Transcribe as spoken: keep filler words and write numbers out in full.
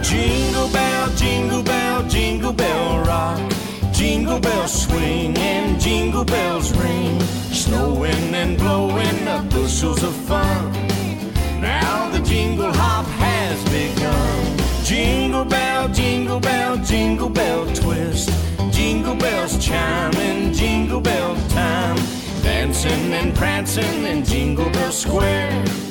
Jingle bell, jingle bell, jingle bell rock. Jingle bells swing and jingle bells ring. Snowing and blowing up bushels of fun. Now the jingle hop has begun. Jingle bell, jingle bell, jingle bell twist. Jingle bells chime in jingle bell time. Dancing and prancing in Jingle Bell Square.